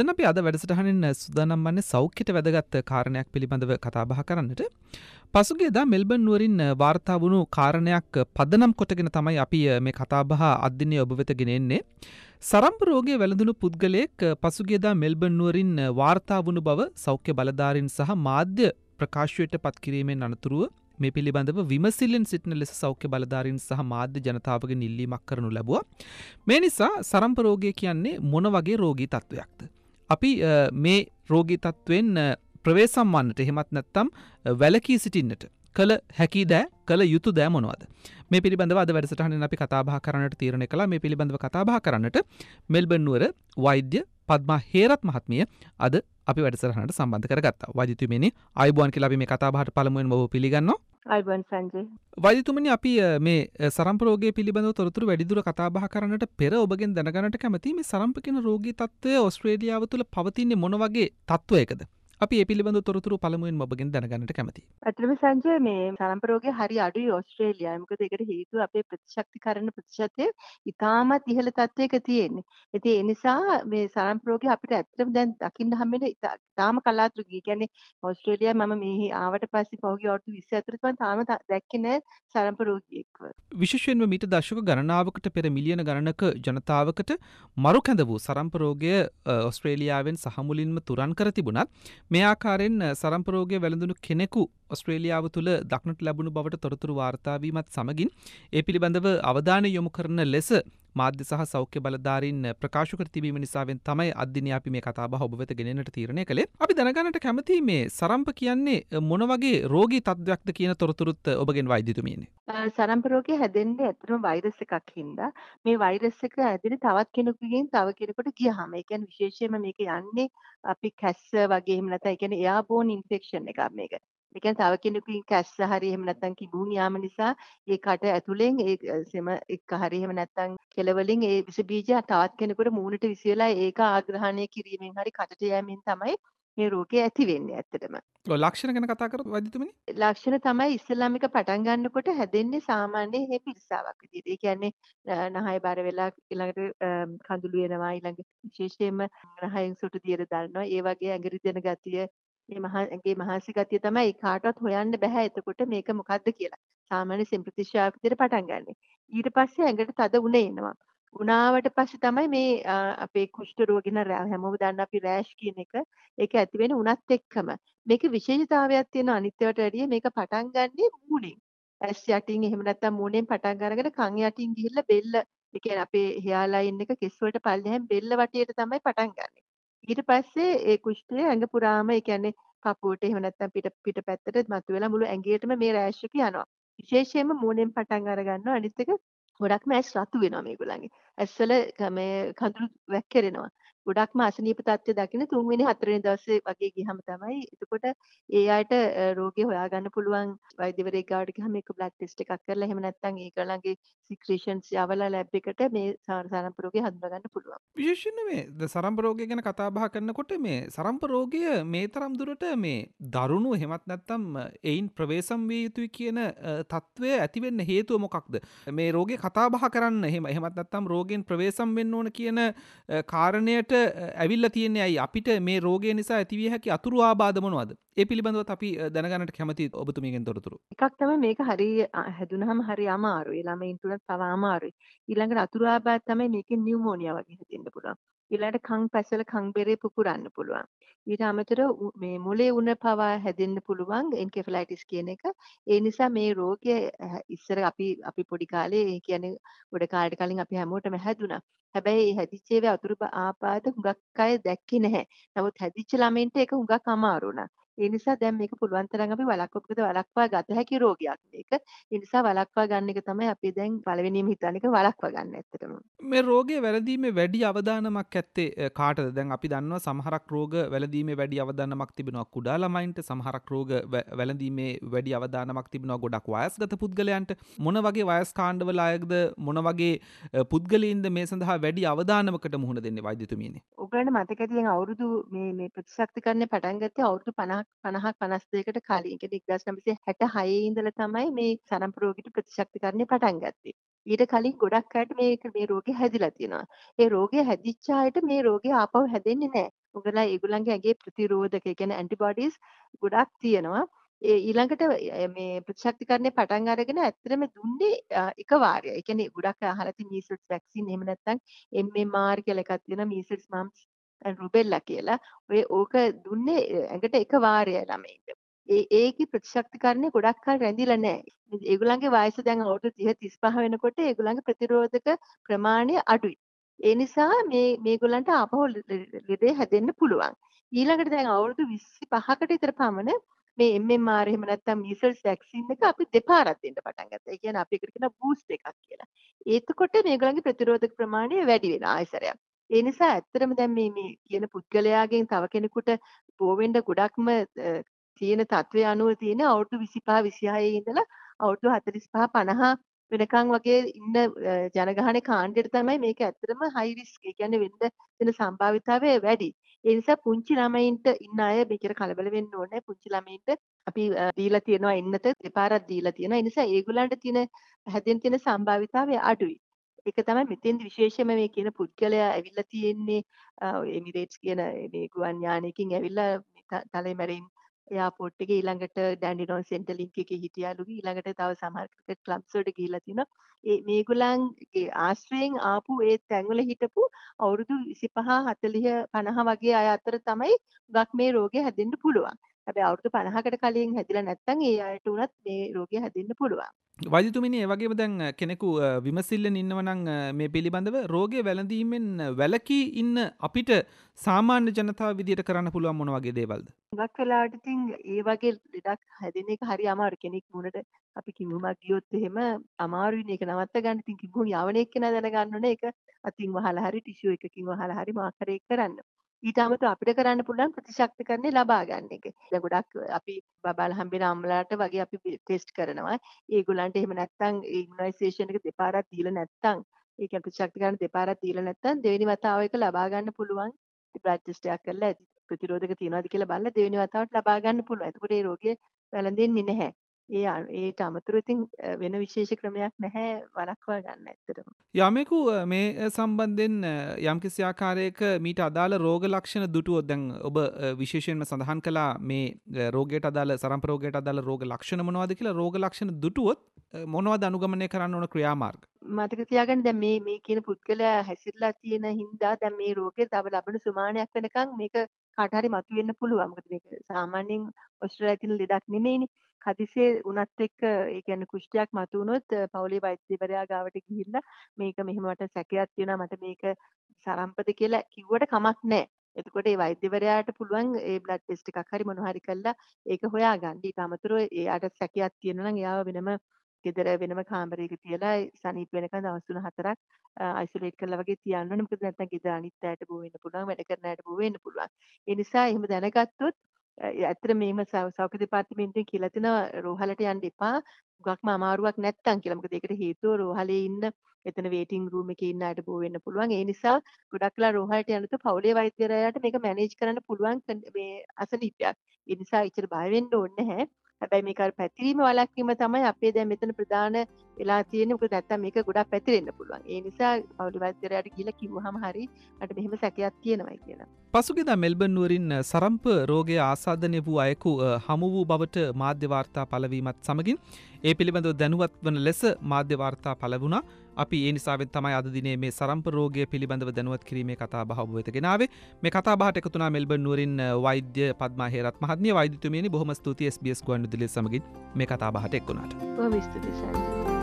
දැන් අපි අද වැඩසටහනින් සූදානම් වන්නේ සෞඛ්‍යයට වැදගත් කාරණයක් පිළිබඳව කතා බහ කරන්නට. පසුගියදා මෙල්බන් නුවරින් වාර්තා වුණු කාරණයක් පදනම් කොටගෙන තමයි අපි මේ කතා බහ අද ඔබ වෙත ගෙන එන්නේ. සරම්ප රෝගයේ වැළඳුණු පුද්ගලයෙක් පසුගියදා මෙල්බන් නුවරින් වාර්තා වුණු බව සෞඛ්‍ය බලධාරීන් සහ මාධ්‍ය ප්‍රකාශයට පත් කිරීමෙන් අනතුරුව මේ පිළිබඳව විමසිල්ලෙන් සිටින ලෙස සෞඛ්‍ය බලධාරීන් සහ මාධ්‍ය ජනතාවගෙන් ඉල්ලීමක් කරනු ලැබුවා. මේ නිසා සරම්ප රෝගය කියන්නේ මොන වගේ රෝගී තත්ත්වයක්ද? අපි මේ රෝගී තත්ත්වෙන් ප්‍රවේශම් වන්නට එහෙමත් නැත්නම් වැළකී සිටින්නට කළ හැකි දෑ කළ යුතු දෑ මොනවද? මේ පිළිබඳව අද වැඩසටහනින් අපි කතා බහ කරන්නට තීරණය කළා. මේ පිළිබඳව කතා බහ කරන්නට මෙල්බන් නුවර වෛද්‍ය පද්මා හේරත් මහත්මිය අද අපි වැඩසටහනට සම්බන්ධ කරගත්තා. වෛද්‍යතුමියනි ආයුබෝවන් කියලා අපි මේ කතා බහට පළමුවෙන්ම ඔබ පිළිගන්නවා. ආයුබෝවන් සංජය. වෛද්‍යතුමනි අපි මේ සරම්ප රෝගය පිළිබඳව තොරතුරු වැඩිදුර කතා බහ කරන්නට පෙර ඔබගෙන් දැනගන්නට කැමතියි මේ සරම්ප කියන රෝගී තත්ත්වය ඕස්ට්‍රේලියාව තුළ පවතින්නේ මොන වගේ තත්ත්වයකද? අපි ඒ පිළිබඳව තොරතුරු පළමුවෙන්ම ඔබගෙන් දැනගන්නට කැමතියි. ඇත්තටම සංජය මේ සරම්ප රෝගය හරි අඩුයි ඕස්ට්‍රේලියාවේ. මොකද ඒකට හේතුව අපේ ප්‍රතිශක්තිකරණ ප්‍රතිශතය ඉතාමත් ඉහළ තත්ත්වයක තියෙන්නේ. ඉතින් ඒ නිසා මේ සරම්ප රෝගය අපිට ඇත්තටම දැන් දකින්න හම්බෙන්නේ ඉතාම කලාතුරකින්. ඒ කියන්නේ ඕස්ට්‍රේලියාවේ මම මෙහි ආවට පස්සේ පහුගිය අවුරුදු 20 ඇතුළත මම තාම දැක්කේ නෑ සරම්ප රෝගියෙක්ව. විශේෂයෙන්ම මීට දශක ගණනාවකට පෙර මිලියන ගණනක ජනතාවකට මරු කැඳ වූ සරම්ප රෝගය ඕස්ට්‍රේලියාවෙන් සහ මුලින්ම තුරන් කර තිබුණත් මේ ආකාරයෙන් සරම්ප රෝගය වැළඳුණු කෙනෙකු ඔස්ට්‍රේලියාව තුළ දක්නට ලැබුණු බවට තොරතුරු වාර්තා වීමත් සමගින් ඒ පිළිබඳව අවධානය යොමු කරන ලෙස මාධ්‍ය සහ සෞඛ්‍ය බලධාරීන් ප්‍රකාශ කර තිබීම නිසාවෙන් තමයි අද දිනේ අපි මේ කතාබහ ඔබ වෙත ගෙනෙන්නට තීරණය කළේ. අපි දැනගන්නට කැමතියි මේ සරම්ප කියන්නේ මොන වගේ රෝගී තත්ත්වයක්ද කියන තොරතුරුත් ඔබගෙන් වෛද්‍යතුමියනි. සරම්ප රෝගය හැදෙන්නේ ඇත්තටම වෛරස් එකක් හින්දා. මේ වෛරස් එක හැදෙන්නේ තවත් කෙනෙකුගෙන් තව කෙනෙකුට ගියහම. ඒ කියන්නේ විශේෂයෙන්ම මේක යන්නේ අපි කැස්ස වගේ එහෙම නැත්නම් ඒ කියන්නේ එයාබෝන් ඉන්ෆෙක්ෂන් එකක් මේක. ඒ කියන්නේ තව කෙනෙකුගෙන් කැස්ස හරි එහෙම නැත්නම් කිඹුන් යාම නිසා ඒ කට ඇතුලෙන් ඒ සෙම එක්ක හරි එහෙම නැත්නම් කෙලවලින් ඒ විස බීජ තවත් කෙනෙකුට මූණට විස වෙලා ඒක ආග්‍රහණය කිරීමෙන් හරි කටට යෑමෙන් තමයි මේ රෝගය ඇති වෙන්නේ ඇත්තටම. ලක්ෂණ ගැන කතා කරමු වෛද්‍යතුමනි. ලක්ෂණ තමයි ඉස්සෙල්ලාම එක පටන් ගන්නකොට හැදෙන්නේ සාමාන්‍ය හේ පිළිසාවක් විදිහට. ඒ කියන්නේ නහය බර වෙලා ඊළඟට කඳුළු වෙනවා ඊළඟ විශේෂයෙන්ම නහයෙන් සොටු දියර දල්නවා. ඒ වගේ ඇඟ රිදෙන ගතිය ඇඟේ මහසි ගතිය තමයි කාටවත් හොයන්න බෑ එතකොට මේක මොකද්ද කියලා. සාමාන්‍ය සිම්පතිෂාවක් විදිහට පටන් ගන්න. ඊට පස්සේ ඇඟට තද උණ එනවා. උනාවට පස්සේ තමයි මේ අපේ කුෂ්ඨ රෝගින හැමෝම දන්න අපි රෑෂ් කියන එක ඒක ඇති වෙන උනත් එක්කම මේක විශේෂතාවයක් තියෙන අනිත්‍යවට වැඩිය මේක පටන් ගන්නේ මූණෙන්. ඇස් යටින් එහෙම නැත්නම් මූණෙන් පටන් අරගෙන කන් යටින් ගිහිල්ලා බෙල්ල ඒ කියන්නේ අපේ හෙයා ලයින් එක කෙස් වලට පල්ලෙහෙන් බෙල්ල වටේට තමයි පටන් ගන්නෙ. ඊට පස්සේ ඒ කුෂ්ඨය ඇඟ පුරාම ඒ කියන්නේ කපුවට එහෙම නැත්නම් පිට පැත්තට මතුවෙලා මුළු ඇඟේටම මේ රෑෂ් එක යනවා. විශේෂයෙන්ම මූණෙන් පටන් අර ගන්නවා. අනිත් එක ගොඩක්ම ඇස් රතු වෙනවා මේගොල්ලන්ගේ. ඇස්වල මේ කඳුළු වැක්කිරෙනවා. ගොඩක්ම අසනීප තත්ත්වය දකින්න 3 වෙනි 4 වෙනි දවසේ වගේ ගියහම තමයි එතකොට ඒ අයට රෝගය හොයාගන්න පුළුවන් වෛද්‍යවරයෙක් ගාවට ගියහම ඒක බ්ලඩ් ටෙස්ට් එකක් කරලා එහෙම නැත්නම් ඒගොල්ලන්ගේ සික්‍රීෂන්ස් යවලා ලැබ් එකට මේ සරම්ප රෝගය හඳුනා ගන්න පුළුවන්. විශේෂයෙන්ම මේ සරම්ප රෝගය ගැන කතා බහ කරනකොට මේ සරම්ප රෝගය මේ තරම් දුරට මේ දරුණු එහෙමත් නැත්නම් එයින් ප්‍රවේශම් විය යුතුයි කියන තත්ත්වය ඇති වෙන්න හේතුව මොකක්ද? මේ රෝගේ කතා බහ කරන්න එහෙමත් නැත්නම් රෝගයෙන් ප්‍රවේශම් වෙන්න ඕන කියන කාරණයට ඇවිල්ලා තියෙන්නේ ඇයි? අපිට මේ රෝගය නිසා ඇතිවිය හැකි අතුරු ආබාධ මොනවද? ඒ පිළිබඳවත් අපි දැනගන්නට කැමතියි ඔබතුමියගෙන් තොරතුරු. එකක් තමයි මේක හරි හැදුනහම හරි අමාරුයි. ළමයින්ට උනත් තව අමාරුයි. ඊළඟට අතුරු ආබාධ තමයි මේකෙන් නියුමෝනියා වගේ හැදෙන්න පුළුවන්. ඊළඟට කන් පැසල කන් බෙරේ පුපුරන්න පුළුවන්. ඊට අමතරව මේ මොලේ උණ පවා හැදෙන්න පුළුවන් එන්කෙෆලයිටිස් කියන එක. ඒ නිසා මේ රෝගය ඉස්සර අපි පොඩි කාලේ ඒ කියන්නේ ගොඩ කාලෙට කලින් අපි හැමෝටම හැදුනා. හැබැයි මේ හැදිච්ච ඒවා අතුරු ආබාධ හුඟක් අය දැක්කේ නැහැ. නමුත් හැදිච්ච ළමයින්ට ඒක හුඟක් අමාරු වුණා. ඒ නිසා දැන් මේක පුළුවන් තරම් අපි වළක්වා ගත හැකි රෝගයක් මේක. ඒ නිසා වළක්වා ගන්න එක තමයි අපි දැන් පළවෙනිම හිතන්නේ ඒක වළක්වා ගන්න ඇත්තටම. මේ රෝගය වැළඳීමේ වැඩි අවදානමක් ඇත්තේ කාටද? දැන් අපි දන්නවා සමහරක් රෝග වැළඳීමේ වැඩි අවදානමක් තිබෙනවා කුඩා ළමයින්ට, සමහරක් රෝග වැළඳීමේ වැඩි අවදානමක් තිබෙනවා ගොඩක් වයස්ගත පුද්ගලයන්ට. මොන වගේ වයස් කාණ්ඩවල අයද මොන වගේ පුද්ගලයින්ද මේ සඳහා වැඩි අවදානමකට මුහුණ දෙන්නේ වෛද්‍යතුමියනි? ඔයගලන්ට මතකද දැන් අවුරුදු මේ ප්‍රතිශක්තිකරණය පටන් ගත්තේ අවුරුදු 50ක් 52කට කලින්. ඒ කියන්නේ 1966 ඉඳලා තමයි මේ සරම්ප රෝගීට ප්‍රතිශක්තිකරණය පටන් ගත්තේ. ඊට කලින් ගොඩක් අයට මේ රෝගේ හැදිලා තියෙනවා. ඒ රෝගය හැදිච්ච අයට මේ රෝගය ආපහු හැදෙන්නේ නැහැ. මොකද ඒගොල්ලන්ගේ ඇඟේ ප්‍රතිරෝධක ඒ කියන්නේ ඇන්ටිබොඩිස් ගොඩක් තියෙනවා. ඒ ඊළඟට මේ ප්‍රතිශක්තිකරණය පටන් අරගෙන ඇත්තටම දුන්නේ එක වාරයයි. ඒ කියන්නේ ගොඩක් අහලා තියෙන මීසල්ස් වැක්සින් එහෙම නැත්නම් MMR කියලා එකක් තියෙනවා මීසල්ස් මම්ස් ඇන්ඩ් රුබෙල්ලා කියලා. ඕක දුන්නේ ඇඟට එක වාරයයි ළමයින්ට. ඒකේ ප්‍රතිශක්තිකරණය ගොඩක් කල් රැඳිලා නැහැ. ඒගොල්ලන්ගේ වයස දැන් අවුරුදු 30 35 වෙනකොට ඒගොල්ලන්ගේ ප්‍රතිරෝධක ප්‍රමාණය අඩුයි. ඒ නිසා මේගොල්ලන්ට ආපහු ලෙඩේ හැදෙන්න පුළුවන්. ඊළඟට දැන් අවුරුදු 25කට විතර පමණ මේ MMR එහෙම නැත්නම් මීසල්ස් වැක්සින් එක අපි දෙපාරක් දෙන්න පටන් ගත්තා. ඒ කියන්නේ අපි ඒකට කියන බූස්ට් එකක් කියලා. එතකොට මේගොල්ලන්ගේ ප්‍රතිරෝධක ප්‍රමාණය වැඩි වෙනවා ආයසරයක්. ඒ නිසා ඇත්තටම දැන් මේ කියන පුද්ගලයාගෙන් තව කෙනෙකුට බෝ වෙන්න ගොඩක්ම තියෙන තත්ත්වය අනුව තියෙන අවුරුදු 25 26 ඉඳලා අවුරුදු 45 50 වෙනකන් වගේ ඉන්න ජනගහනයේ කාණ්ඩයට තමයි මේක ඇත්තටම හයි රිස්ක්. ඒ කියන්නේ වෙන්න තියෙන සම්භාවිතාවය වැඩි. ඒ නිසා පුංචි ළමයින්ට ඉන්න අය මේකට කලබල වෙන්න ඕනේ. පුංචි ළමයින්ට අපි දීලා තියෙනවා එන්නත දෙපාරක් දීලා තියෙනවා. ඒ නිසා ඒගොල්ලන්ට තියෙන හැදෙන්න තියෙන සම්භාවිතාවය අඩුයි. ඒක තමයි මෙතෙන්දි විශේෂයෙන්ම මේ කියන පුද්ගලයා ඇවිල්ලා තියෙන්නේ එමිරේට්ස් කියන මේ ගුවන් යානයකින් ඇවිල්ලා තලෙමැරින් එයාපෝට් එකේ ඊළඟට ඩැන්ඩිනෝන් සෙන්ටර් ලින්ක් එකේ හිටියාලු ඊළඟට තව සමහර ක්‍රිකට් ක්ලබ්ස් වලට ගිහිල්ලා තිනවා. මේගොල්ලන්ගේ ආශ්‍රයෙන් ආපු ඒ තැන්වල හිටපු අවුරුදු 25 40 50 වගේ අය අතර තමයි ගක් මේ රෝගය හැදෙන්න පුළුවන්. හැබැයි අවුරුදු 50කට කලින් හැදිලා නැත්නම් ඒ අයට උනත් මේ රෝගය හැදෙන්න පුළුවන්. වෛද්‍යතුමිනි ඒ වගේම දැන් කෙනෙකු විමසිල්ලෙන් ඉන්නවනම් මේ පිළිබඳව රෝගය වැළඳීමෙන් වැළකී ඉන්න අපිට සාමාන්‍ය ජනතාව විදියට කරන්න පුළුවන් මොන වගේ දේවල්ද? හුඟක් වෙලාවට ඉතින් ඒ වගේ ලෙඩක් හැදෙන එක හරි අමාරු. කෙනෙක් මුණට අපි කිඹුමක් ගියොත් එහෙම අමාරුයිනේ ඒක නවත්ත ගන්න. ඉතින් කිඹුම් යවන එක්කෙනා දැනගන්න ඕනේ ඒක අතින් වහලා හරි ටිෂු එකකින් වහලා හරි මොකක් හරි කරන්න. ඊට අමතරව අපිට කරන්න පුළුවන් ප්‍රතිශක්තිකරණය ලබා ගන්න එක. දැන් ගොඩක් අපි බබාලා හම්බෙන අම්ලලාට වගේ අපි ටෙස්ට් කරනවා. ඒගොල්ලන්ට එහෙම නැත්නම් ඉමුනයිසේෂන් එක දෙපාරක් දීලා නැත්නම් ඒ කියන්නේ ප්‍රතිශක්තිකරණ දෙපාරක් දීලා නැත්නම් දෙවෙනි වතාව එක ලබා ගන්න පුළුවන්. බ්ලඩ් ටෙස්ට් එකක් කරලා ඇති ප්‍රතිරෝධක තියනවාද කියලා බලලා දෙවෙනි වතාවට ලබා ගන්න පුළුවන්. එතකොට ඒ රෝගය වැළඳෙන්නේ නැහැ. ඒට අමතරව ඉතින් වෙන විශේෂ ක්‍රමයක් නැහැ වළක්වා ගන්න ඇත්තටම. යමෙකු මේ සම්බන්ධයෙන් යම්කිසි ආකාරයක මීට අදාළ රෝග ලක්ෂණ දුටුවොත් දැන් ඔබ විශේෂයෙන්ම සඳහන් කළා මේ රෝගයට අදාළ සරම්ප රෝගයට අදාළ රෝග ලක්ෂණ මොනවද කියලා. රෝග ලක්ෂණ දුටුවොත් මොනවද අනුගමනය කරන්න ඕන ක්‍රියාමාර්ග? මතක තියාගන්න දැන් මේ කියන පුද්ගලයා හැසිරලා තියෙන හින්දා දැන් මේ රෝගේ තව ලබන සුමානයක් වෙනකන් මේක කාට හරි මතුවෙන්න පුළුවන්. මොකද මේක සාමාන්‍යයෙන් ඔස්ට්‍රේලියාවේ තියෙන ලෙඩක් නෙමෙයිනේ. හදිසියේ උනත් එක්ක ඒ කියන්නේ කුෂ්ඨයක් මතු වුණොත් පවුලේ වෛද්‍යවරයා ගාවට ගිහිල්ලා මේක මෙහෙම මට සැකයක් තියෙනවා මට මේක සරම්පද කියලා කිව්වට කමක් නැහැ. එතකොට ඒ වෛද්‍යවරයාට පුළුවන් ඒ බ්ලඩ් ටෙස්ට් එකක් හරි මොනවා හරි කරලා ඒක හොයාගන්න. ඊට අමතරව එයාට සැකයක් තියෙනවා නම් එයාව වෙනම ගෙදර වෙනම කාමරයක තියලා සනීප වෙනකන් දවස් 3-4ක් අයිසොලේට් කරලා වගේ තියන්න ඕනේ. මොකද නැත්නම් ගෙදර අනිත් අයට බෝ වෙන්න පුළුවන්, වැඩ කරන අයට බෝ වෙන්න පුළුවන්. ඒ නිසා එහෙම දැනගත්තොත් ඇත්තට මේම සෞඛ්‍ය දෙපාර්තමේන්තුවෙන් කියලා තියෙනවා රෝහලට යන්න එපා. හුඟක්ම අමාරුවක් නැත්තම් කියලා. මොකද ඒකට හේතුව රෝහලේ ඉන්න එතන වේටිං රූම් එකේ ඉන්න අයට බෝ වෙන්න පුළුවන්. ඒ නිසා ගොඩක් වෙලා රෝහලට යනකොට පවුලේ වෛද්‍යවරයාට මේක මැනේජ් කරන්න පුළුවන් මේ අසනීපයක්. ඒ නිසා ඉච්චර බය වෙන්න ඕනේ නැහැ. හැබැයි මේක අර පැතිරීම වළක්වීම තමයි අපේ දැන් මෙතන ප්‍රධාන වෙලා තියෙන්නේ. මොකද නැත්තම් මේක ගොඩක් පැතිරෙන්න පුළුවන්. ඒ නිසා පවුලේ වෛද්‍යවරයාට ගිහිල්ලා කිව්වහම හරි මට මෙහෙම සැකයක් තියෙනවායි කියලා. පසුගියදා මෙල්බන් නුවරින් සරම්ප රෝගය ආසාදනය වූ අයෙකු හමු වූ බවට මාධ්‍ය වාර්තා පළවීමත් සමගින් ඒ පිළිබඳව දැනුවත් වන ලෙස මාධ්‍ය වාර්තා පළ වුණා. අපි ඒ නිසාවෙන් තමයි අද දිනේ මේ සරම්ප රෝගය පිළිබඳව දැනුවත් කිරීමේ කතා බහ ඔබ වෙත ගෙනාවේ. මේ කතා බහට එකතු වුණා මෙල්බන් නුවරින් වෛද්‍ය පද්මා හේරත් මහත්මිය. වෛද්‍යතුමියනි බොහොම ස්තුතියි SBS ගුවන්විදුලිය සමගින් මේ කතා බහට එක් වුණාට. බොහොම ස්තුතියි සන්ජය.